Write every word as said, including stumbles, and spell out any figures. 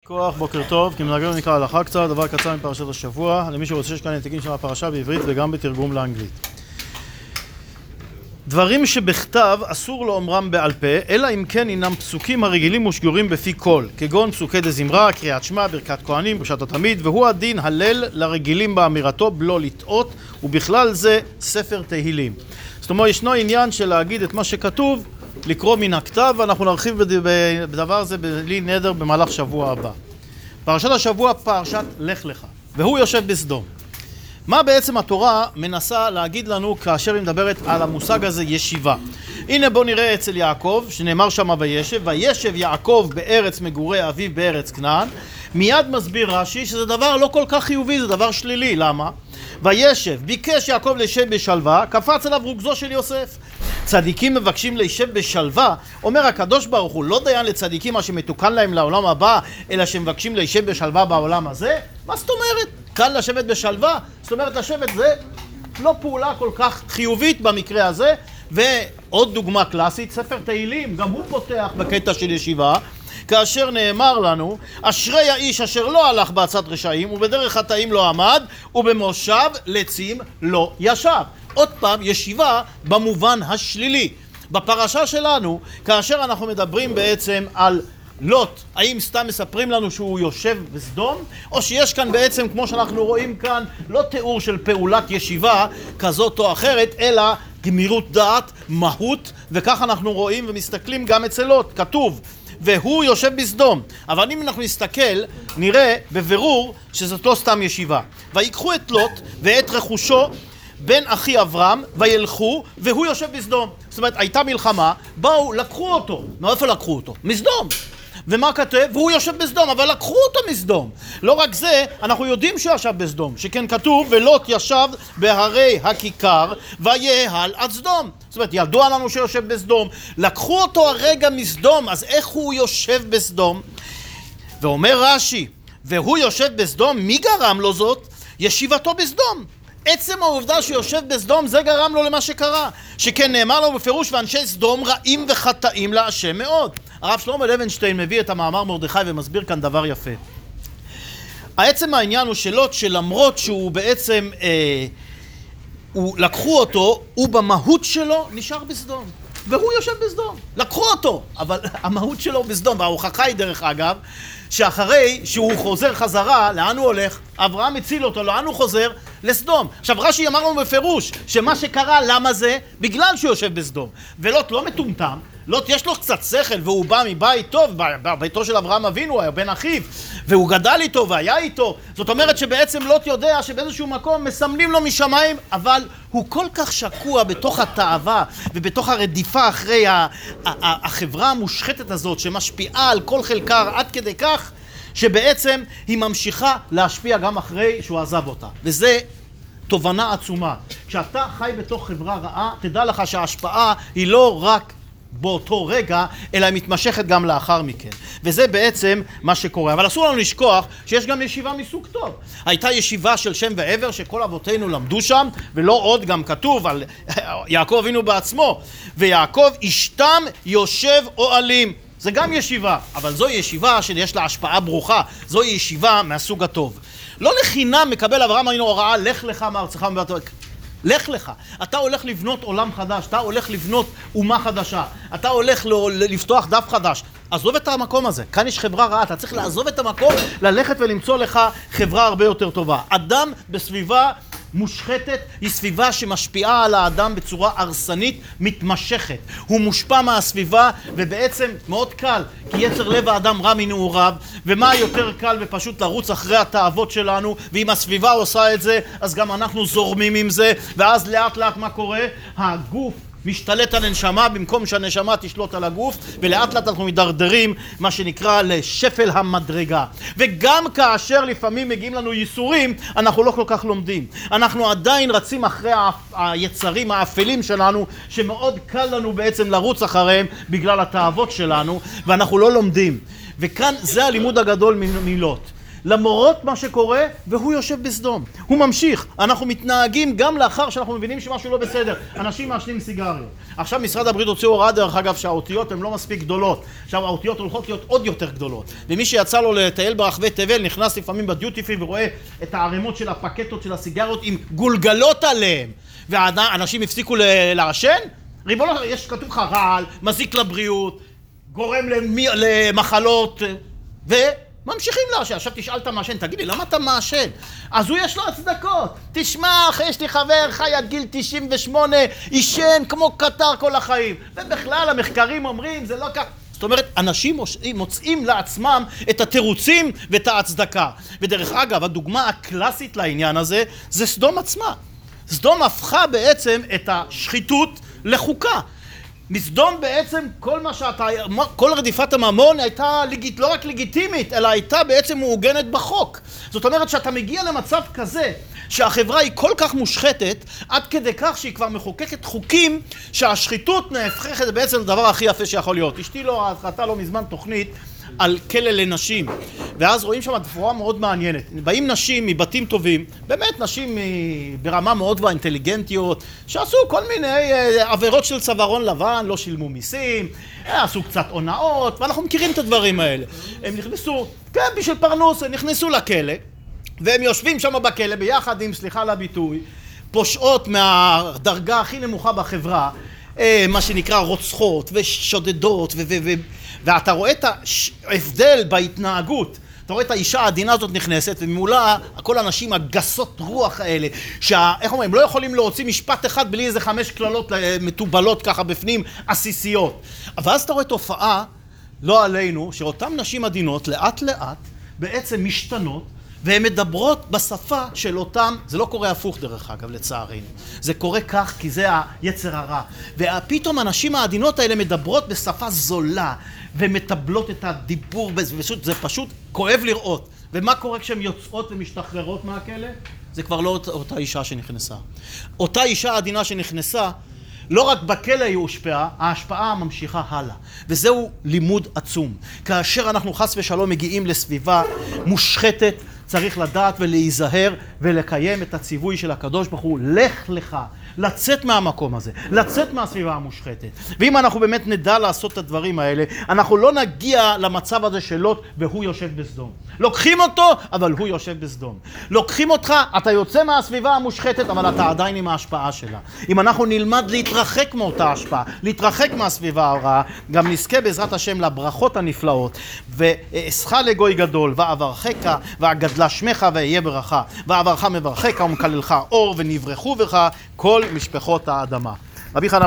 כוח, בוקר טוב, כי מנהגנו נקרא הלכה קצת, דבר קצר מפרשת השבוע, למי שרוצה שיש כאן העתקים של הפרשה בעברית וגם בתרגום לאנגלית. דברים שבכתב אסור לאומרם בעל פה, אלא אם כן אינם פסוקים הרגילים ושגורים בפי קול, כגון פסוקי דזמרה, קריאת שמע, ברכת כהנים, פרשת התמיד, והוא הדין הלל לרגילים באמירתו בלא לטעות, ובכלל זה ספר תהילים. זאת אומרת, ישנו עניין של להגיד את מה שכתוב, לקרוא מן הכתב, ואנחנו נרחיב בדבר הזה בלי נדר במהלך שבוע הבא. פרשת השבוע פרשת לך לך, והוא יושב בסדום. מה בעצם התורה מנסה להגיד לנו כאשר היא מדברת על המושג הזה ישיבה? הנה בוא נראה אצל יעקב, שנאמר שמה וישב, וישב יעקב בארץ מגורי אביו בארץ כנען. מיד מסביר רש"י שזה דבר לא כל כך חיובי, זה דבר שלילי. למה? וישב, ביקש יעקב לישב בשלווה, קפץ עליו רוגזו של יוסף. צדיקים מבקשים לישב בשלווה, אומר הקדוש ברוך הוא, לא דיין לצדיקים מה שמתוקן להם לעולם הבא, אלא שמבקשים לישב בשלווה בעולם הזה? מה זאת אומרת? קל לשבת בשלווה? זאת אומרת, לשבת זה לא פעולה כל כך חיובית במקרה הזה. ועוד דוגמה קלאסית, ספר תהילים, גם הוא פותח בקטע של ישיבה, כאשר נאמר לנו, אשרי האיש אשר לא הלך בעצת רשעים, ובדרך חטאים לא עמד, ובמושב לצים לא ישב. עוד פעם, ישיבה במובן השלילי. בפרשה שלנו, כאשר אנחנו מדברים בעצם על לוט, האם סתם מספרים לנו שהוא יושב בסדום, או שיש כאן בעצם, כמו שאנחנו רואים כאן, לא תיאור של פעולת ישיבה כזאת או אחרת, אלא גמירות דעת, מהות, וכך אנחנו רואים ומסתכלים גם אצל לוט. כתוב, והוא יושב בסדום. אבל אם אנחנו נסתכל, נראה בבירור שזאת לא סתם ישיבה. ויקחו את לוט ואת רכושו בן אחי אברהם, וילכו, והוא יושב בסדום. זאת אומרת, הייתה מלחמה, באו, לקחו אותו. מאיפה לקחו אותו? מסדום. ומה כתב? והוא יושב בסדום, אבל לקחו אותו מסדום. לא רק זה, אנחנו יודעים שהוא ישב בסדום, שכן כתוב, ולוט ישב בהרי הכיכר, ויהל עד סדום. זאת אומרת, ידוע לנו שיושב בסדום, לקחו אותו הרגע מסדום, אז איך הוא יושב בסדום? ואומר רש"י, והוא יושב בסדום, מי גרם לו זאת? ישיבתו בסדום. עצם העובדה שיושב בסדום, זה גרם לו למה שקרה. שכן נאמר לו בפירוש, ואנשי סדום רעים וחטאים להשם מאוד. הרב שלמה לוינשטיין מביא את המאמר מרדכי ומסביר כאן דבר יפה. העצם העניין הוא שלוט, שלמרות שהוא בעצם, אה, הוא, לקחו אותו, הוא במהות שלו נשאר בסדום. והוא יושב בסדום. לקחו אותו, אבל המהות שלו בסדום. וההוכחה היא דרך אגב, שאחרי שהוא חוזר חזרה, לאן הוא הולך? אברהם הציל אותו, לאן הוא חוזר? לסדום. עכשיו רש"י אמר לנו בפירוש, שמה שקרה, למה זה? בגלל שהוא יושב בסדום. ולוט לא מטומטם, לוט יש לו קצת שכל, והוא בא מבית טוב, ביתו של אברהם אבינו, הוא היה בן אחיו, והוא גדל איתו והיה איתו. זאת אומרת שבעצם לוט יודע שבאיזשהו מקום מסמנים לו משמיים, אבל הוא כל כך שקוע בתוך התאווה ובתוך הרדיפה אחרי החברה המושחתת הזאת, שמשפיעה על כל חלקה עד כדי כך, שבעצם היא ממשיכה להשפיע גם אחרי שהוא עזב אותה. וזה תובנה עצומה. כשאתה חי בתוך חברה רעה, תדע לך שההשפעה היא לא רק באותו רגע, אלא היא מתמשכת גם לאחר מכן. וזה בעצם מה שקורה. אבל אסור לנו לשכוח שיש גם ישיבה מסוג טוב. הייתה ישיבה של שם ועבר שכל אבותינו למדו שם, ולא עוד, גם כתוב על יעקב אבינו בעצמו. ויעקב אשתם יושב אוהלים. זה גם ישיבה, אבל זו ישיבה שיש לה השפעה ברוכה. זו ישיבה מהסוג הטוב. לא לחינם מקבל אברהם אבינו הוראה, לך לך מארצך ומבית אביך. לך לך. אתה הולך לבנות עולם חדש, אתה הולך לבנות אומה חדשה, אתה הולך לפתוח דף חדש. עזוב את המקום הזה. כאן יש חברה רעה, אתה צריך לעזוב את המקום, ללכת ולמצוא לך חברה הרבה יותר טובה. אדם בסביבה מושחתת היא סביבה שמשפיעה על האדם בצורה הרסנית מתמשכת. הוא מושפע מהסביבה, ובעצם מאוד קל, כי יצר לב האדם רע מנעוריו, ומה יותר קל ופשוט לרוץ אחרי התאוות שלנו, ואם הסביבה עושה את זה, אז גם אנחנו זורמים עם זה, ואז לאט לאט מה קורה? הגוף משתלט על הנשמה במקום שהנשמה תשלוט על הגוף, ולאט לאט אנחנו מדרדרים מה שנקרא לשפל המדרגה. וגם כאשר לפעמים מגיעים לנו ייסורים, אנחנו לא כל כך לומדים. אנחנו עדיין רצים אחרי היצרים האפלים שלנו, שמאוד קל לנו בעצם לרוץ אחריהם בגלל התאוות שלנו, ואנחנו לא לומדים. וכאן זה הלימוד הגדול מלוט. למרות מה שקורה, והוא יושב בסדום. הוא ממשיך. אנחנו מתנהגים גם לאחר שאנחנו מבינים שמשהו לא בסדר. אנשים מעשנים סיגריות. עכשיו משרד הבריאות הוציא הוראה, דרך אגב, שהאותיות הן לא מספיק גדולות. עכשיו האותיות הולכות להיות עוד יותר גדולות. ומי שיצא לו לטייל ברחבי תבל, נכנס לפעמים בדיוטי פרי ורואה את הערימות של הפקטות של הסיגריות עם גולגלות עליהם. ואנשים הפסיקו לעשן? ריבונו, יש כתוב לך רעל, מזיק לבריאות, גורם למחלות, וממשיכים לעשן. עכשיו תשאל את המעשן, תגיד לי, למה אתה מעשן? אז הוא יש לו הצדקות. תשמע, יש לי חבר חי עד גיל תשעים ושמונה, עישן כמו קטר כל החיים. ובכלל המחקרים אומרים, זה לא כך. זאת אומרת, אנשים מוצאים לעצמם את התירוצים ואת ההצדקה. ודרך אגב, הדוגמה הקלאסית לעניין הזה, זה סדום עצמה. סדום הפכה בעצם את השחיתות לחוקה. מסדום בעצם כל מה שאתה, כל רדיפת הממון הייתה לגיט, לא רק לגיטימית, אלא הייתה בעצם מעוגנת בחוק. זאת אומרת שאתה מגיע למצב כזה שהחברה היא כל כך מושחתת, עד כדי כך שהיא כבר מחוקקת חוקים שהשחיתות נהפכת בעצם לדבר הכי יפה שיכול להיות. אשתי לא, ראתה לא מזמן תוכנית על כלא לנשים, ואז רואים שם תפאורה מאוד מעניינת. באים נשים מבתים טובים, באמת נשים ברמה מאוד ואינטליגנטיות, שעשו כל מיני עבירות של צווארון לבן, לא שילמו מיסים, עשו קצת הונאות, ואנחנו מכירים את הדברים האלה. הם נכנסו, כן, בשביל פרנוס, הם נכנסו לכלא, והם יושבים שם בכלא ביחד עם, סליחה על הביטוי, פושעות מהדרגה הכי נמוכה בחברה, מה שנקרא רוצחות ושודדות, ו- ו- ו- ואתה רואה את ההבדל בהתנהגות. אתה רואה את האישה העדינה הזאת נכנסת, וממולה כל האנשים הגסות רוח האלה, שאיך אומרים, לא יכולים להוציא משפט אחד בלי איזה חמש כללות מטובלות ככה בפנים, עסיסיות. אבל אז אתה רואה תופעה, לא עלינו, שאותן נשים עדינות לאט לאט בעצם משתנות, והן מדברות בשפה של אותם, זה לא קורה הפוך דרך אגב לצערנו, זה קורה כך כי זה היצר הרע, ופתאום הנשים העדינות האלה מדברות בשפה זולה, ומטבלות את הדיבור, ופשוט, זה פשוט כואב לראות. ומה קורה כשהן יוצאות ומשתחררות מהכלא? זה כבר לא אותה אישה שנכנסה. אותה אישה עדינה שנכנסה, לא רק בכלא היא הושפעה, ההשפעה ממשיכה הלאה. וזהו לימוד עצום. כאשר אנחנו חס ושלום מגיעים לסביבה מושחתת, צריך לדעת ולהיזהר ולקיים את הציווי של הקדוש ברוך הוא, לך לך, לצאת מהמקום הזה, לצאת מהסביבה המושחתת. ואם אנחנו באמת נדע לעשות את הדברים האלה, אנחנו לא נגיע למצב הזה של לוט והוא יושב בסדום. לוקחים אותו, אבל הוא יושב בסדום. לוקחים אותך, אתה יוצא מהסביבה המושחתת, אבל אתה עדיין עם ההשפעה שלה. אם אנחנו נלמד להתרחק מאותה השפעה, להתרחק מהסביבה הרעה, גם נזכה בעזרת השם לברכות הנפלאות. ואעשך לגוי גדול, ואברכך, ואגדלה שמך, ואהיה ברכה. ואברך מברכך ומקללך אור, ונברכו בך כל משפחות האדמה. רבי חנן